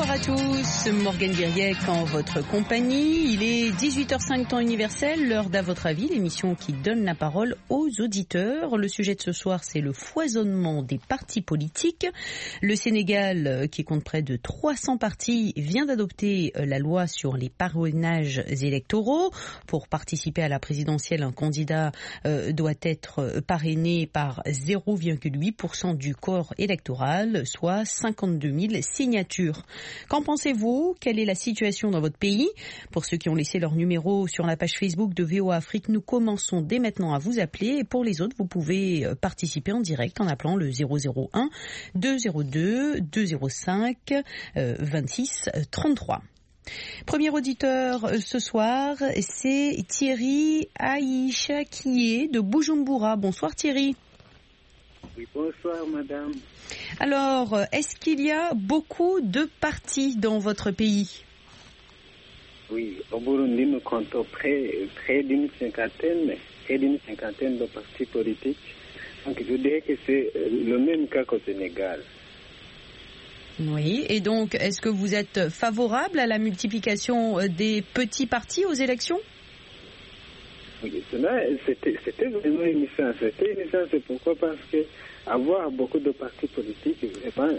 Bonsoir à tous, Morgane Guiriec en votre compagnie. Il est 18h05 temps universel, l'heure d'À votre avis, l'émission qui donne la parole aux auditeurs. Le sujet de ce soir, c'est le foisonnement des partis politiques. Le Sénégal, qui compte près de 300 partis, vient d'adopter la loi sur les parrainages électoraux. Pour participer à la présidentielle, un candidat doit être parrainé par 0,8% du corps électoral, soit 52 000 signatures. Qu'en pensez-vous? Quelle est la situation dans votre pays? Pour ceux qui ont laissé leur numéro sur la page Facebook de VOA Afrique, nous commençons dès maintenant à vous appeler. Et pour les autres, vous pouvez participer en direct en appelant le 001 202 205 26 33. Premier auditeur ce soir, c'est Thierry Aïcha qui est de Bujumbura. Bonsoir Thierry. Oui, bonsoir madame. Alors, est-ce qu'il y a beaucoup de partis dans votre pays? Oui, au Burundi, nous comptons près d'une cinquantaine de partis politiques. Donc, je dirais que c'est le même cas qu'au Sénégal. Oui, et donc, est-ce que vous êtes favorable à la multiplication des petits partis aux élections? Oui, c'était vraiment une licence. C'est pourquoi? Parce que avoir beaucoup de partis politiques, vraiment,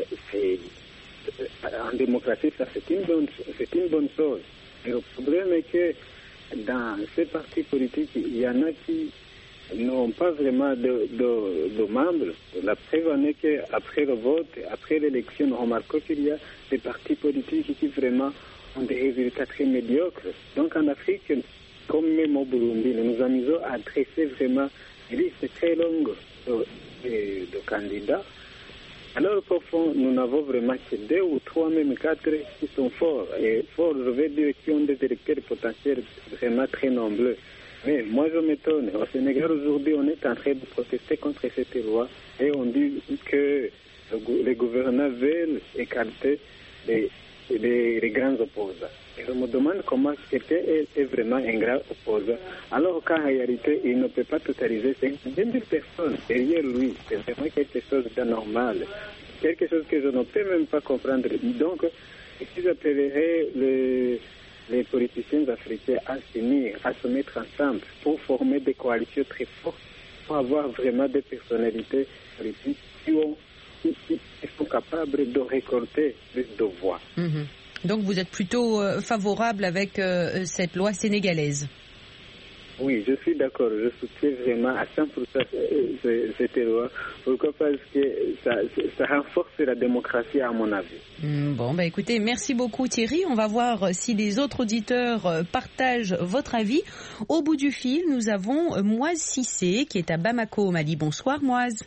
en démocratie, ça c'est une bonne chose. Et le problème est que dans ces partis politiques, il y en a qui n'ont pas vraiment de membres. La preuve en est qu'après le vote, après l'élection, nous remarquons qu'il y a des partis politiques qui vraiment ont des résultats très médiocres. Donc en Afrique, comme même au Burundi, nous nous amusons à dresser vraiment une liste très longue de candidats. Alors qu'au fond, nous n'avons vraiment que 2 ou 3, même 4 qui sont forts. Et forts, je veux dire, qui ont des électeurs potentiels vraiment très nombreux. Mais moi, je m'étonne. Au Sénégal, aujourd'hui, on est en train de protester contre cette loi et on dit que les gouvernants veulent écarter les grands opposants. Et je me demande comment quelqu'un est vraiment un grand opposant, alors qu'en réalité, il ne peut pas totaliser 20 000 personnes derrière lui. C'est vraiment quelque chose d'anormal, quelque chose que je ne peux même pas comprendre. Donc, si j'appellerais les politiciens africains à s'unir, à se mettre ensemble pour former des coalitions très fortes, pour avoir vraiment des personnalités politiques qui sont capables de récolter plus de voix. Mmh. Donc vous êtes plutôt favorable avec cette loi sénégalaise? Oui, je suis d'accord. Je soutiens vraiment à 100% cette loi. Pourquoi? Parce que ça renforce la démocratie, à mon avis. Bon, écoutez, merci beaucoup Thierry. On va voir si les autres auditeurs partagent votre avis. Au bout du fil, nous avons Moise Cissé qui est à Bamako au Mali. Bonsoir Moise.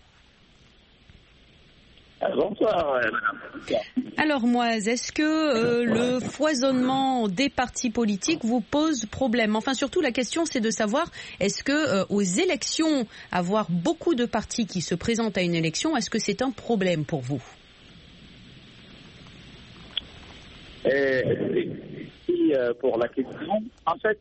Bonsoir, madame. Alors Moise, est-ce que le foisonnement des partis politiques vous pose problème? Enfin, surtout, la question, c'est de savoir, est-ce que aux élections, avoir beaucoup de partis qui se présentent à une élection, est-ce que c'est un problème pour vous? Pour la question, en fait,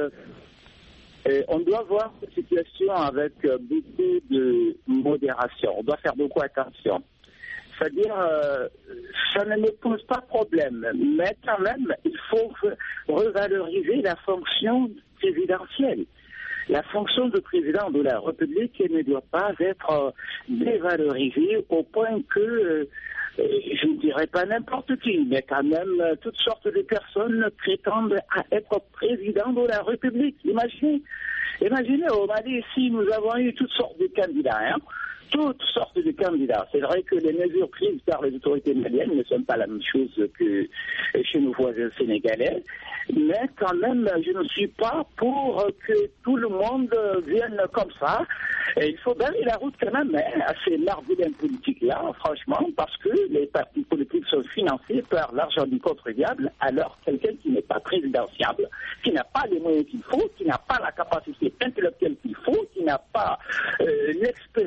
on doit voir cette situation avec beaucoup de modération. On doit faire beaucoup attention. C'est-à-dire, ça ne me pose pas problème, mais quand même, il faut revaloriser la fonction présidentielle. La fonction de président de la République ne doit pas être dévalorisée au point que, je ne dirais pas n'importe qui, mais quand même toutes sortes de personnes prétendent à être président de la République. Imaginez au Mali, si nous avons eu toutes sortes de candidats, toutes sortes de candidats. C'est vrai que les mesures prises par les autorités maliennes ne sont pas la même chose que chez nos voisins sénégalais, mais quand même, je ne suis pas pour que tout le monde vienne comme ça. Et il faut barrer la route quand même à ces margoulins politiques-là, franchement, parce que les partis politiques sont financés par l'argent du contribuable, alors quelqu'un qui n'est pas présidentiable, qui n'a pas les moyens qu'il faut, qui n'a pas la capacité intellectuelle qu'il faut, qui n'a pas l'expérience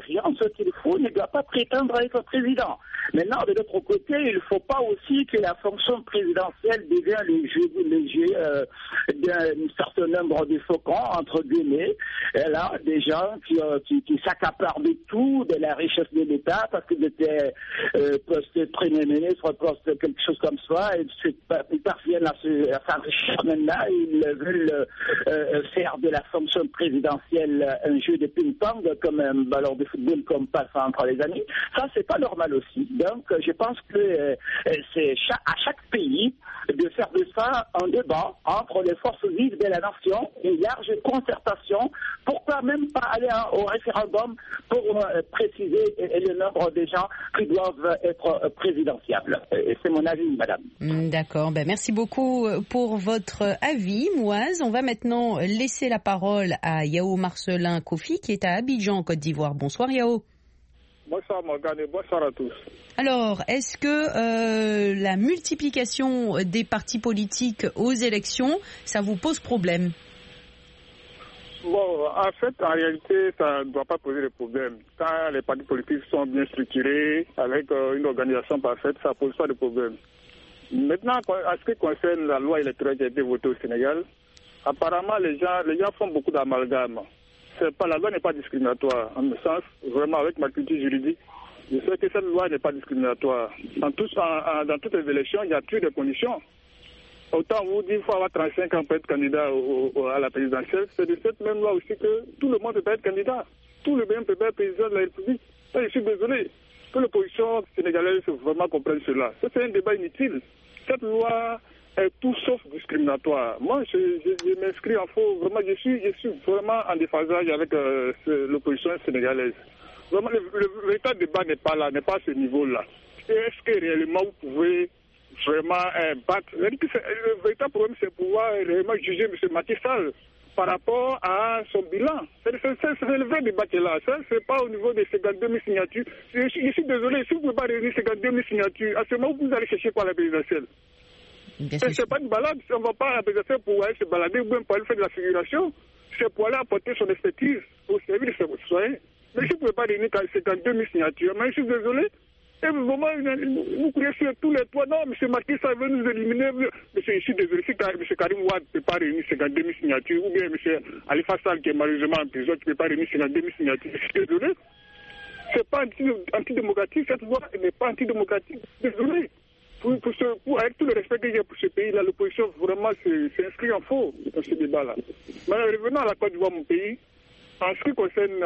qu'il faut ne doit pas prétendre être président. Maintenant, de l'autre côté, il ne faut pas aussi que la fonction présidentielle devienne le jeu d'un certain nombre de faucons, entre guillemets. Et là, des gens qui s'accaparent de tout, de la richesse de l'État, parce qu'ils étaient poste Premier ministre, poste quelque chose comme ça, et ils parviennent à s'enrichir maintenant, ils veulent faire de la fonction présidentielle un jeu de ping-pong, comme un ballon de football comme passe entre les amis. Ça, c'est pas normal aussi. Donc, je pense que c'est à chaque pays de faire de ça un débat entre les forces vives de la nation, une large concertation. Pourquoi même pas aller au référendum pour préciser le nombre de gens qui doivent être présidentiables. C'est mon avis, madame. D'accord. Merci beaucoup pour votre avis, Mouaz. On va maintenant laisser la parole à Yao Marcelin Kofi, qui est à Abidjan, en Côte d'Ivoire. Bonsoir, Yao. Bonsoir Morgane et bonsoir à tous. Alors, est-ce que la multiplication des partis politiques aux élections, ça vous pose problème? Bon, en fait, en réalité, ça ne doit pas poser de problème. Quand les partis politiques sont bien structurés, avec une organisation parfaite, ça ne pose pas de problème. Maintenant, en ce qui concerne la loi électorale qui a été votée au Sénégal, apparemment, les gens font beaucoup d'amalgames. La loi n'est pas discriminatoire, en ce sens, vraiment avec ma culture juridique, je sais que cette loi n'est pas discriminatoire. Dans toutes les élections, il y a plus de conditions. Autant vous dire qu'il faut avoir 35 ans pour être candidat à la présidentielle, c'est de cette même loi aussi que tout le monde peut être candidat. Tout le monde peut être président de la République. Ça, je suis désolé que l'opposition sénégalaise vraiment comprenne cela. Ça, c'est un débat inutile. Cette loi est tout sauf discriminatoire. Moi, je m'inscris en faux. Vraiment, je suis vraiment en déphasage avec l'opposition sénégalaise. Vraiment, le véritable débat n'est pas là, n'est pas à ce niveau-là. Est-ce que réellement vous pouvez vraiment battre? Le véritable problème, c'est pouvoir réellement juger M. Macky Sall par rapport à son bilan. C'est le vrai débat qui est là. Ça, c'est pas au niveau des 52 000 signatures. Je suis désolé, si vous ne pouvez pas réunir 52 000 signatures, à ce moment, vous allez chercher quoi à la présidentielle? C'est pas une balade. On ne va pas à la présidentielle pour aller se balader ou bien pour aller faire de la figuration. C'est pour aller apporter son expertise au service de ses citoyens. Mais si vous ne pouvez pas réunir 52 000 signatures, mais je suis désolé. Et vraiment, vous courez sur tous les toits. Non, M. Macky Sall veut nous éliminer. Je suis désolé. Si M. Karim Wade ne peut pas réunir 52 000 signatures, ou bien M. Alifa Sall qui est malheureusement en prison, qui ne peut pas réunir 52 000 signatures, je suis désolé. Ce n'est pas antidémocratique. Cette loi n'est pas antidémocratique. Désolé. Avec tout le respect que j'ai pour ce pays-là, l'opposition vraiment s'inscrit en faux dans ce débat-là. Mais revenons à la Côte d'Ivoire, mon pays. En ce qui concerne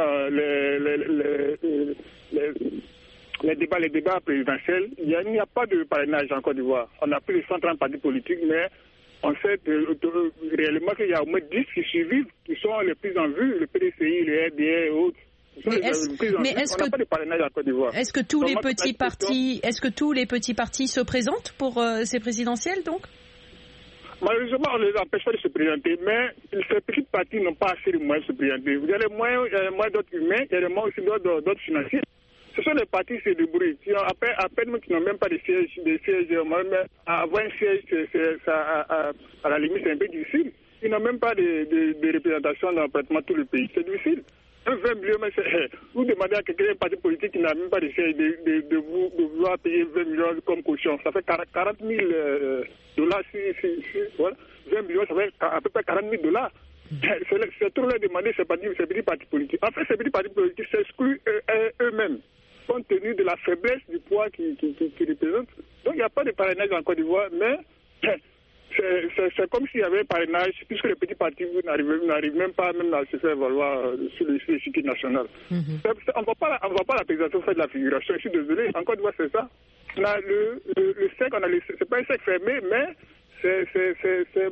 les débats présidentiels, il n'y a pas de parrainage en Côte d'Ivoire. On a plus de 130 partis politiques, mais on sait réellement qu'il y a au moins 10 qui survivent, qui sont les plus en vue, le PDCI, le RDR et autres. On n'a pas de parrainage en Côte d'Ivoire. Est-ce que tous les petits partis se présentent pour ces présidentielles, donc? Malheureusement, on ne les empêche pas de se présenter, mais ces petits partis n'ont pas assez de moyens de se présenter. Il y a les moyens d'autres humains, il y a les moyens aussi d'autres financiers. Ce sont les partis qui se débrouillent. À peine qui n'ont même pas de siège, avoir un siège, à la limite, c'est un peu difficile. Ils n'ont même pas de représentation dans pratiquement tout le pays. C'est difficile. 20 millions, mais vous demandez à quelqu'un, un parti politique qui n'a même pas de siège, de vouloir payer 20 millions comme caution. Ça fait 40 000 dollars. Voilà. 20 millions, ça fait à peu près 40 000 dollars. C'est trop leur demander ces petits partis politiques. En fait, ces petits partis politiques s'excluent eux-mêmes, compte tenu de la faiblesse du poids qu'ils représentent. Donc, il n'y a pas de parrainage en Côte d'Ivoire, mais c'est comme s'il y avait un parrainage, puisque les petits partis n'arrivent même pas à se faire valoir sur l'échiquier national. On ne va pas la présidentielle faire de la figuration. Je suis désolé, en Côte d'Ivoire, c'est ça. Là, le SEC, c'est pas un SEC fermé, mais c'est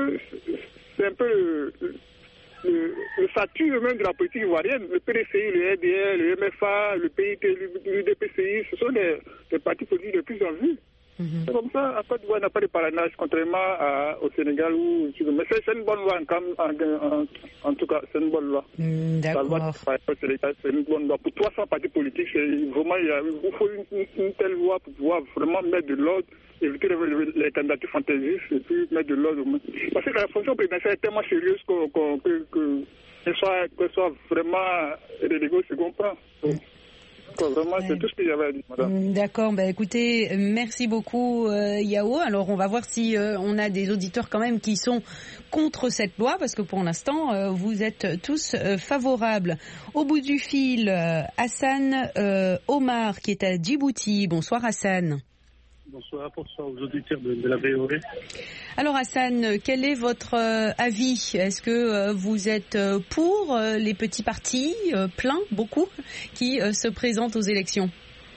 un peu le statut même de la politique ivoirienne. Le PDCI, le RDR, le MFA, le PIT, l'UDPCI, ce sont des partis politiques les plus en vue. C'est comme ça, en Côte d'Ivoire, n'a pas de parrainage, contrairement au Sénégal. Mais c'est une bonne loi, en tout cas, c'est une bonne loi. D'accord. C'est une bonne loi. Pour 300 partis politiques, vraiment, il faut une telle loi pour pouvoir vraiment mettre de l'ordre, éviter les candidatures fantaisistes et puis mettre de l'ordre. Parce que la fonction présidentielle est tellement sérieuse qu'elle soit vraiment reléguée au second plan. Vraiment, c'est tout ce qu'il y avait à dire, madame. D'accord, écoutez, merci beaucoup Yao. Alors on va voir si on a des auditeurs quand même qui sont contre cette loi, parce que pour l'instant vous êtes tous favorables. Au bout du fil, Hassan Omar qui est à Djibouti. Bonsoir Hassan. Bonsoir aux auditeurs de la VOA. Alors Hassan, quel est votre avis? Est-ce que vous êtes pour les petits partis, pleins, beaucoup, qui se présentent aux élections?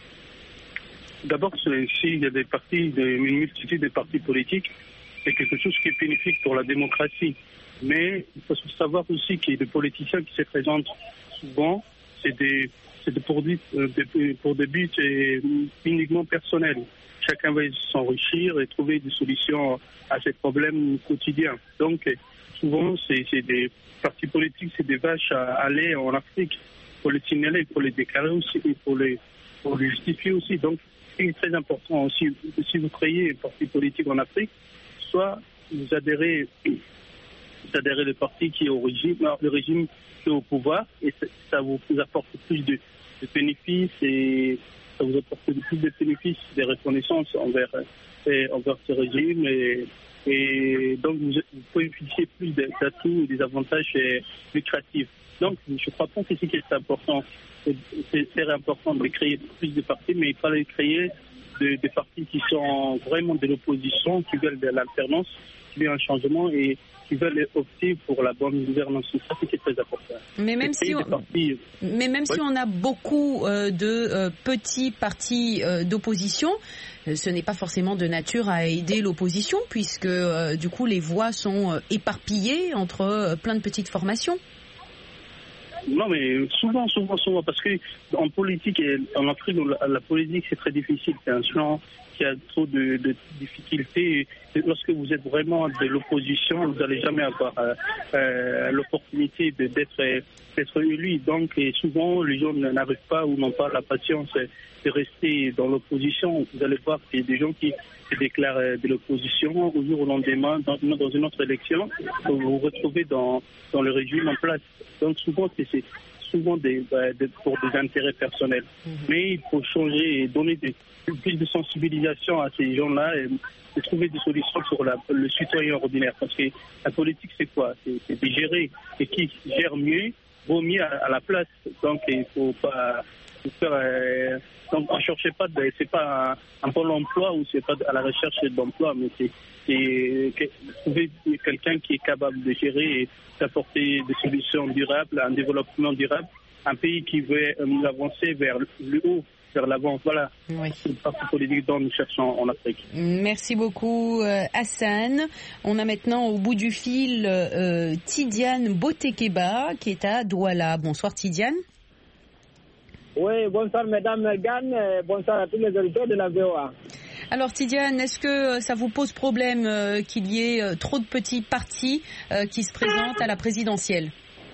D'abord, s'il y a une multitude de partis politiques, c'est quelque chose qui est bénéfique pour la démocratie. Mais il faut savoir aussi qu'il y a des politiciens qui se présentent souvent, c'est pour des buts uniquement personnels. Chacun va s'enrichir et trouver des solutions à ces problèmes quotidiens. Donc, souvent, c'est des partis politiques, c'est des vaches à lait en Afrique. Il faut les signaler, il faut les déclarer aussi, il faut les justifier aussi. Donc, c'est très important aussi, si vous créez un parti politique en Afrique, soit vous adhérez le parti qui est au régime, le régime qui est au pouvoir, et ça vous apporte plus de bénéfices et ça vous apporte plus de bénéfices, des reconnaissances envers ce régime et donc vous pouvez bénéficier plus d'atouts et des avantages lucratifs. Donc je crois pas que c'est ce qui est important. C'est très important de créer plus de partis, mais il fallait créer des partis qui sont vraiment de l'opposition, qui veulent de l'alternance, qui veulent un changement et qui veulent opter pour la bonne gouvernance. C'est ça qui est très important. Mais même si on a beaucoup de petits partis d'opposition, ce n'est pas forcément de nature à aider l'opposition, puisque du coup les voix sont éparpillées entre plein de petites formations. Non, mais souvent, parce que en politique et en Afrique, la politique c'est très difficile. C'est un champ qui a trop de difficultés. Et lorsque vous êtes vraiment de l'opposition, vous n'allez jamais avoir l'opportunité d'être élu. Donc, et souvent, les gens n'arrivent pas ou n'ont pas la patience de rester dans l'opposition. Vous allez voir qu'il y a des gens qui se déclarent de l'opposition au jour au lendemain, dans une autre élection, vous vous retrouvez dans le régime en place. Donc souvent, c'est souvent pour des intérêts personnels. Mais il faut changer et donner plus de sensibilisation à ces gens-là et trouver des solutions pour le citoyen ordinaire. Parce que la politique, c'est quoi? C'est de gérer. Et qui gère mieux, vaut mieux à la place. Donc il ne faut pas faire... donc ne cherchez pas, c'est pas un pôle emploi ou c'est pas à la recherche d'emploi, mais c'est trouver quelqu'un qui est capable de gérer et d'apporter des solutions durables, un développement durable, un pays qui veut avancer vers le haut, vers l'avant. Voilà, oui. C'est le parti politique dont nous cherchons en Afrique. Merci beaucoup Hassan. On a maintenant au bout du fil Tidiane Botekeba qui est à Douala. Bonsoir Tidiane. Oui, bonsoir Mesdames Morgan, bonsoir à tous les auditeurs de la VOA. Alors Tidiane, est-ce que ça vous pose problème qu'il y ait trop de petits partis qui se présentent à la présidentielle?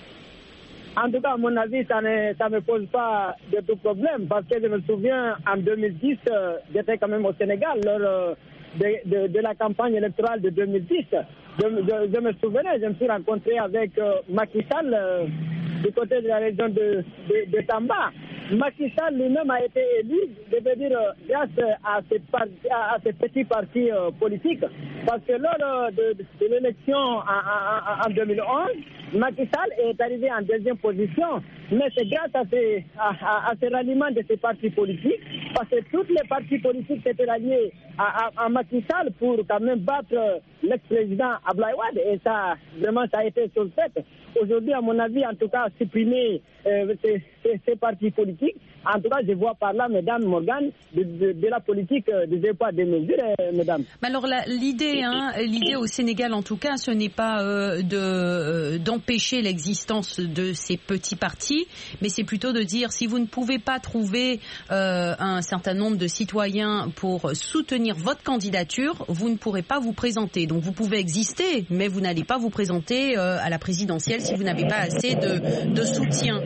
En tout cas, à mon avis, ça ne me pose pas de tout problème, parce que je me souviens, en 2010, j'étais quand même au Sénégal, lors de la campagne électorale de 2010. Je me souvenais, je me suis rencontré avec Macky Sall du côté de la région de Tamba. Macky Sall lui-même a été élu, je veux dire, grâce à ces petits partis politiques. Parce que lors de l'élection en 2011, Macky Sall est arrivé en deuxième position. Mais c'est grâce à ce ralliement de ces partis politiques, parce que tous les partis politiques s'étaient ralliés à Macky Sall pour quand même battre l'ex-président Abdoulaye Wade. Et ça, vraiment, ça a été sur le fait. Aujourd'hui, à mon avis, en tout cas, supprimer ces partis politiques. En tout cas, je vois par là, Mesdames Morgan, de la politique, des pas des mesures, Mesdames. Mais alors, l'idée au Sénégal, en tout cas, ce n'est pas d'empêcher l'existence de ces petits partis, mais c'est plutôt de dire, si vous ne pouvez pas trouver un certain nombre de citoyens pour soutenir votre candidature, vous ne pourrez pas vous présenter. Donc, vous pouvez exister, mais vous n'allez pas vous présenter à la présidentielle si vous n'avez pas assez de soutien.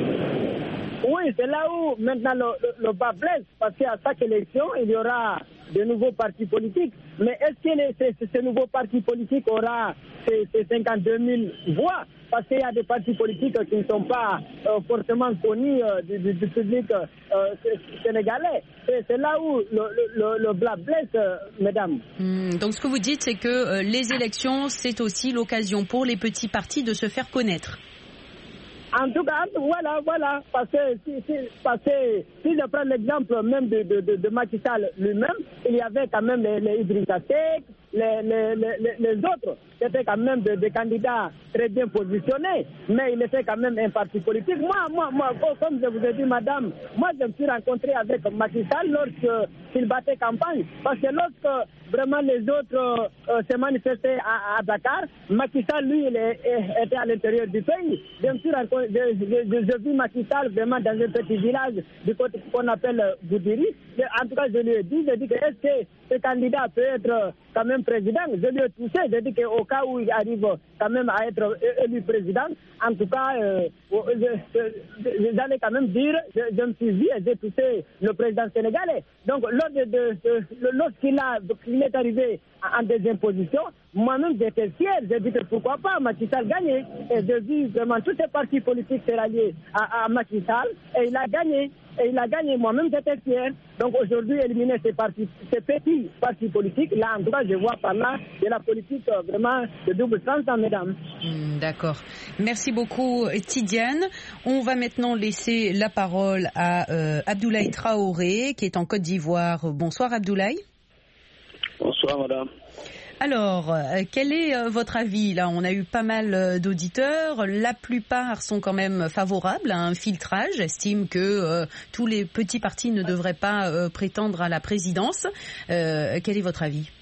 Oui, c'est là où maintenant le bas blesse, parce qu'à chaque élection, il y aura de nouveaux partis politiques. Mais est-ce que ce nouveau parti politique aura ces 52 000 voix? Parce qu'il y a des partis politiques qui ne sont pas forcément connus du public sénégalais. C'est là où le blas blesse, mesdames. Donc ce que vous dites, c'est que les élections, c'est aussi l'occasion pour les petits partis de se faire connaître. En tout cas, voilà. Parce que si je prends l'exemple même de Macky Sall lui-même, il y avait quand même les Idrissa Seck, les autres, c'était quand même des candidats très bien positionnés, mais il était quand même un parti politique. Moi, comme je vous ai dit, madame, moi je me suis rencontré avec Macky Sall lorsqu'il battait campagne, parce que lorsque vraiment les autres se manifestaient à Dakar, Macky Sall, lui, il était à l'intérieur du pays. Je vis Macky Sall vraiment dans un petit village du côté qu'on appelle Goudiri. En tout cas, je lui ai dit que est-ce que ce candidat peut être quand même président? Je lui ai touché, je dis qu'au cas où il arrive quand même à être élu président, en tout cas, j'allais quand même dire, je me suis dit et j'ai touché le président sénégalais. Donc, lorsqu'il est arrivé en deuxième position, moi-même j'étais fier, j'ai dit que pourquoi pas Macky Sall gagner. Et je vis vraiment tous ces partis politiques s'est rallié à Macky Sall et il a gagné. Moi-même j'étais fier. Donc aujourd'hui, éliminer ces petits partis politiques, là en tout cas je vois par là de la politique vraiment de double sens, mesdames. D'accord. Merci beaucoup Tidiane. On va maintenant laisser la parole à Abdoulaye Traoré qui est en Côte d'Ivoire. Bonsoir Abdoulaye. Bonsoir madame. Alors, quel est votre avis? Là, on a eu pas mal d'auditeurs. La plupart sont quand même favorables à un filtrage, estiment que tous les petits partis ne devraient pas prétendre à la présidence. Quel est votre avis?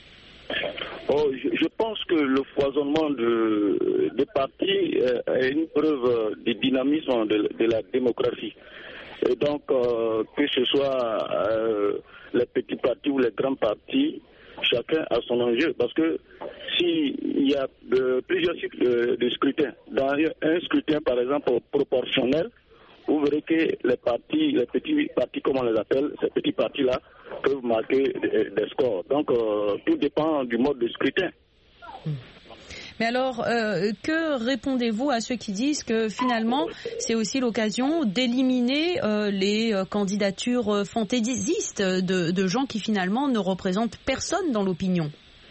Je pense que le foisonnement des partis est une preuve du dynamisme de la démocratie. Et donc, que ce soit les petits partis ou les grands partis, chacun a son enjeu, parce que s'il y a plusieurs cycles de scrutin, dans un scrutin par exemple proportionnel, vous verrez que les petits partis comme on les appelle, ces petits partis-là peuvent marquer des scores. Donc tout dépend du mode de scrutin. Mais alors, que répondez-vous à ceux qui disent que finalement, c'est aussi l'occasion d'éliminer les candidatures fantaisistes de gens qui finalement ne représentent personne dans l'opinion?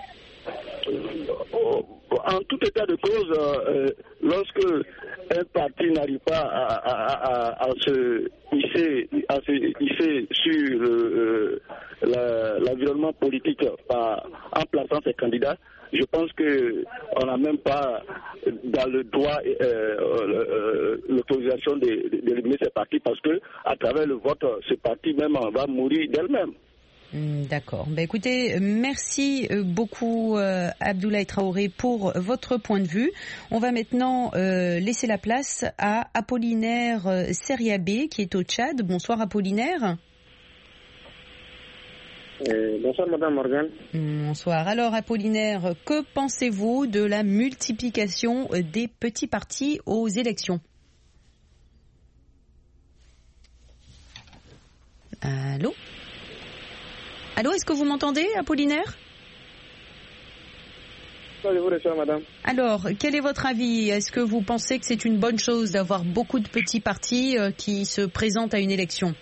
En tout état de cause, lorsque un parti n'arrive pas à se hisser sur l'environnement politique en plaçant ses candidats, je pense qu'on n'a même pas dans le droit l'autorisation d'éliminer ces partis, parce que à travers le vote, ce parti même va mourir d'elle-même. D'accord. Écoutez, merci beaucoup Abdoulaye Traoré pour votre point de vue. On va maintenant laisser la place à Apollinaire Seriabé qui est au Tchad. Bonsoir Apollinaire. Bonsoir Madame Morgane. Bonsoir. Alors Apollinaire, que pensez-vous de la multiplication des petits partis aux élections? Allô? Allô, est-ce que vous m'entendez, Apollinaire? Je vous reçois, madame. Alors, quel est votre avis? Est-ce que vous pensez que c'est une bonne chose d'avoir beaucoup de petits partis qui se présentent à une élection?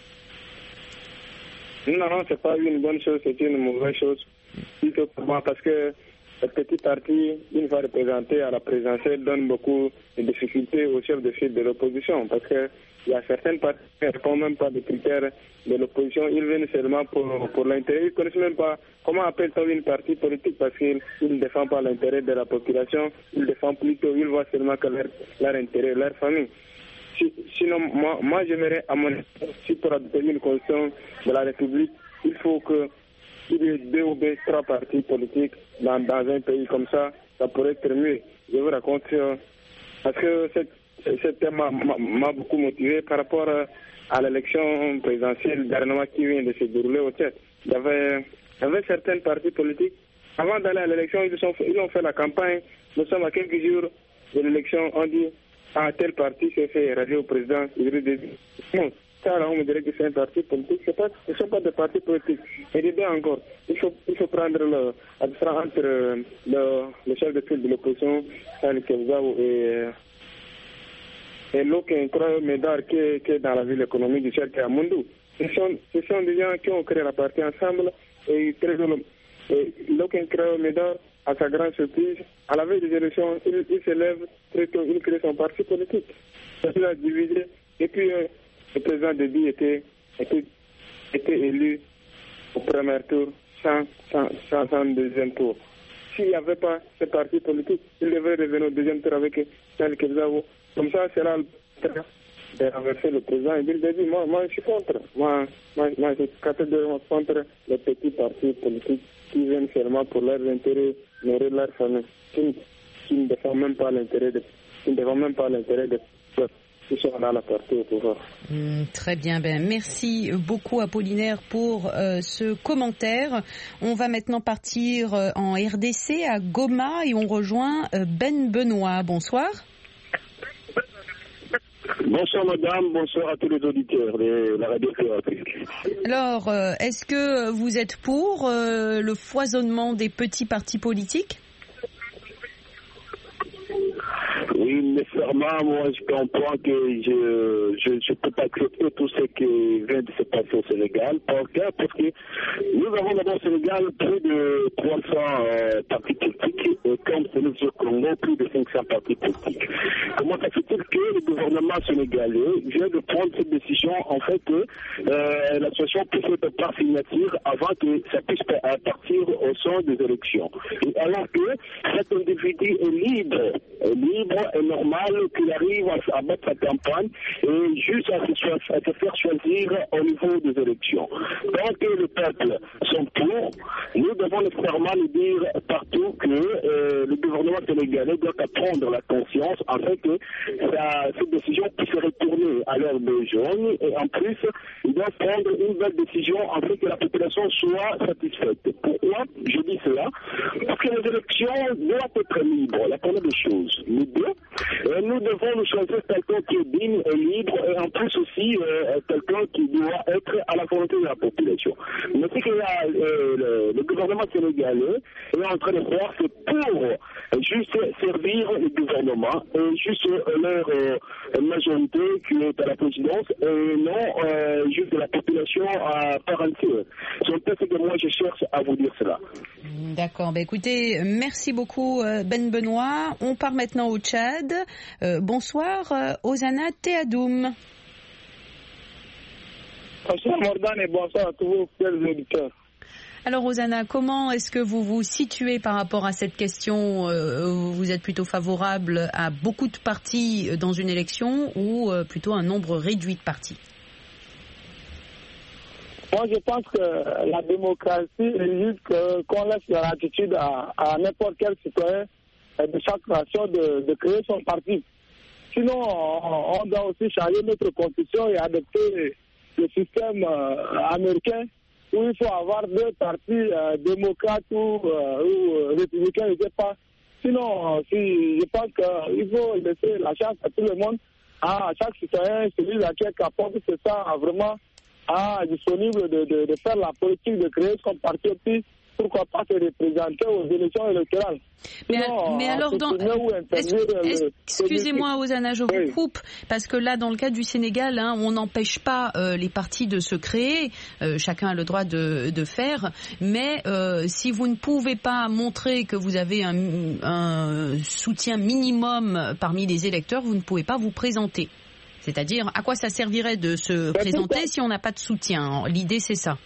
Non, c'est pas une bonne chose, c'est une mauvaise chose. Plutôt pour moi, parce que les petits partis, une fois représentés à la présidentielle, donnent beaucoup de difficultés aux chefs de file de l'opposition. Parce que il y a certaines partis qui ne répondent même pas des critères de l'opposition. Ils viennent seulement pour l'intérêt. Ils ne connaissent même pas comment appelle-t-on une partie politique, parce qu'ils ne défendent pas l'intérêt de la population. Ils défendent plutôt, ils voient seulement que leur intérêt, leur famille. Sinon, moi j'aimerais, à mon avis, si pour adopter une constitution de la République, il faut qu'il y ait 2 ou 3 partis politiques dans un pays comme ça pourrait être mieux. Je vous raconte, parce que ce thème m'a beaucoup motivé par rapport à l'élection présidentielle dernièrement qui vient de se dérouler au Tchad. Il y avait certains partis politiques, avant d'aller à l'élection, ils ont fait la campagne. Nous sommes à quelques jours de l'élection, on dit tel parti s'est fait radier au président. Non, Ça, là, on me dirait que c'est un parti politique. Ce ne sont pas des partis politiques. Et dis bien encore, il faut prendre la différence entre le chef de file de l'opposition, Sani Kebzao, et l'autre incroyable médard qui est dans la ville économique du Cheikh Amoundou. Ce sont des gens qui ont créé la partie ensemble et l'autre incroyable médard, à sa grande surprise, à la veille des élections, il se lève très tôt, il crée son parti politique. Ça s'est divisé. Et puis, le président Déby était élu au premier tour sans deuxième tour. S'il n'y avait pas ce parti politique, il devrait revenir au deuxième tour avec Sani Kebzao. Comme ça, c'est là le temps de renverser le président. Et il dit, moi, je suis contre. Moi, je suis catégoriquement contre les petits partis politiques qui viennent seulement pour leurs intérêts, nourrir leur famille, qui ne défendent même pas l'intérêt de qui sont dans la partie au pouvoir. Très bien, merci beaucoup Apollinaire pour ce commentaire. On va maintenant partir en RDC à Goma et on rejoint Ben Benoît. Bonsoir. Bonsoir madame, bonsoir à tous les auditeurs de la radio Afrique. Alors, est-ce que vous êtes pour le foisonnement des petits partis politiques ? Oui, nécessairement, moi je comprends que je ne peux pas accepter tout ce qui vient de se passer au Sénégal. Pourquoi ? Parce que nous avons d'abord au Sénégal plus de 300 partis politiques et comme c'est nous au Congo, plus de 500 partis politiques. Comment ça se fait-il que le gouvernement sénégalais vient de prendre cette décision en fait que l'association puisse être par signature avant que ça puisse partir au sein des élections. Et alors que cet individu est libre et normal qu'il arrive à battre sa campagne et juste à se faire choisir au niveau des élections. Tant que le peuple sont pour, nous devons nécessairement nous dire partout que le gouvernement sénégalais doit prendre la conscience en fait que cette décision puisse retourner à leurs besoins et en plus ils doivent prendre une belle décision en fait que la population soit satisfaite. Pourquoi je dis cela? Parce que les élections doivent être libres, la première des choses. Nous devons nous choisir quelqu'un qui est digne et libre et en plus aussi quelqu'un qui doit être à la volonté de la population. Mais ce que le gouvernement sénégalais est en train de faire, c'est pour juste servir le gouvernement et juste leur majorité qui est à la présidence et non juste la population à part entière. C'est peut-être que moi je cherche à vous dire cela. D'accord, écoutez, merci beaucoup Ben Benoît. On part maintenant au Tchad. Bonsoir Ozana Teadoum. Bonsoir Morgane et bonsoir à tous vos fidèles auditeurs. Alors Ozana, comment est-ce que vous vous situez par rapport à cette question ? Vous êtes plutôt favorable à beaucoup de partis dans une élection ou plutôt un nombre réduit de partis ? Moi, je pense que la démocratie est juste qu'on laisse la latitude à n'importe quel citoyen de chaque nation de créer son parti. Sinon, on doit aussi changer notre constitution et adopter le système américain où il faut avoir deux partis démocrates ou républicains, je ne sais pas. Sinon, je pense qu'il faut laisser la chance à tout le monde, à chaque citoyen, celui-là qui est capable, c'est ça, vraiment disponible de faire la politique, de créer son parti aussi, pourquoi pas se représenter aux élections électorales. Mais alors, excusez-moi Ozana, je vous coupe, parce que là, dans le cas du Sénégal, on n'empêche pas les partis de se créer, chacun a le droit de faire, mais si vous ne pouvez pas montrer que vous avez un soutien minimum parmi les électeurs, vous ne pouvez pas vous présenter. C'est-à-dire, à quoi ça servirait de se présenter si on n'a pas de soutien ? L'idée, c'est ça.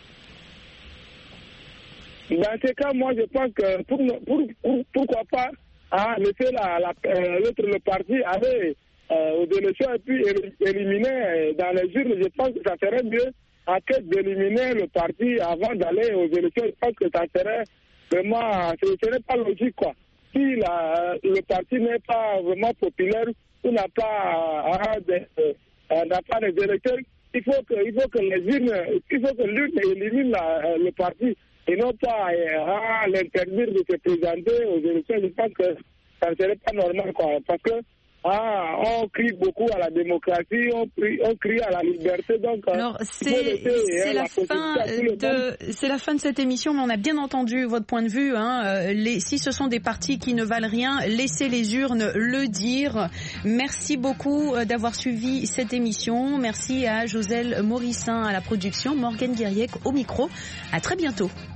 Dans ce cas, moi, je pense que pourquoi pas laisser le parti aller aux élections et puis éliminer dans les urnes. Je pense que ça serait mieux que d'éliminer le parti avant d'aller aux élections. Je pense que ça serait vraiment, ce serait pas logique, quoi. Si le parti n'est pas vraiment populaire ou n'a pas les électeurs, il faut que l'urne élimine le parti et non pas l'interdire de se présenter aux élections. Je pense que ça ne serait pas normal, quoi. Parce que on crie beaucoup à la démocratie, on crie à la liberté. Donc, alors, c'est la fin de cette émission, mais on a bien entendu votre point de vue. Si ce sont des partis qui ne valent rien, laissez les urnes le dire. Merci beaucoup d'avoir suivi cette émission. Merci à Joselle Morissin à la production, Morgane Guiriec au micro. À très bientôt.